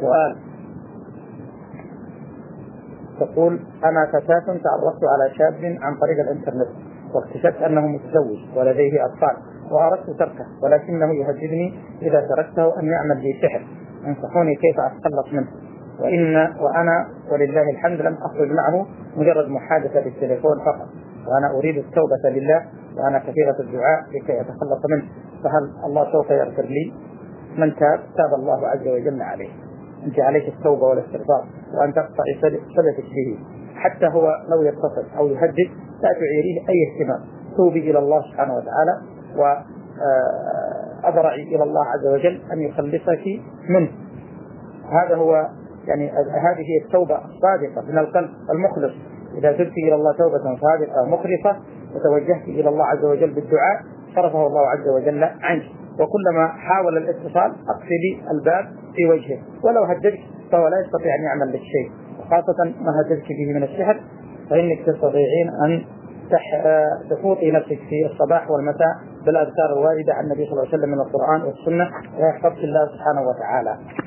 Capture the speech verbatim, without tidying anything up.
سؤال. تقول: أنا فتاة تعرفت على شاب عن طريق الإنترنت، واكتشفت أنه متزوج ولديه أطفال، وأردت تركه ولكنه يهددني إذا تركته أن يعمل لي سحر، انصحوني كيف أتخلص منه، وإن وأنا ولله الحمد لم أخرج معه، مجرد محادثة بالتليفون فقط، وأنا أريد التوبة لله وأنا كثيرة الدعاء لكي أتخلص منه، فهل الله سوف يغفر لي؟ من تاب تاب الله عز وجل عليه. أنت عليك التوبة والاستغفار، وأن تقطعي صلتك به، حتى هو لو يتصل أو يهدد لا تعيريه أي اهتمام، توبي إلى الله سبحانه وتعالى وأضرعي إلى الله عز وجل أن يخلصك منه. هذا هو يعني هذه هي التوبة الصادقة من القلب المخلص. إذا تبت إلى الله توبة صادقة مخلصة وتوجهت إلى الله عز وجل بالدعاء صرفه الله عز وجل عنك، وكلما حاول الاتصال أقفلي الباب في وجهه، ولو هددك فهو لا يستطيع أن يعمل لك شيء، وخاصة ما هددك به من السحر، فإنك تستطيعين أن تفوتي نفسك في الصباح والمساء بالأذكار الواردة عن النبي صلى الله عليه وسلم من القرآن والسنة، ويحفظك الله سبحانه وتعالى.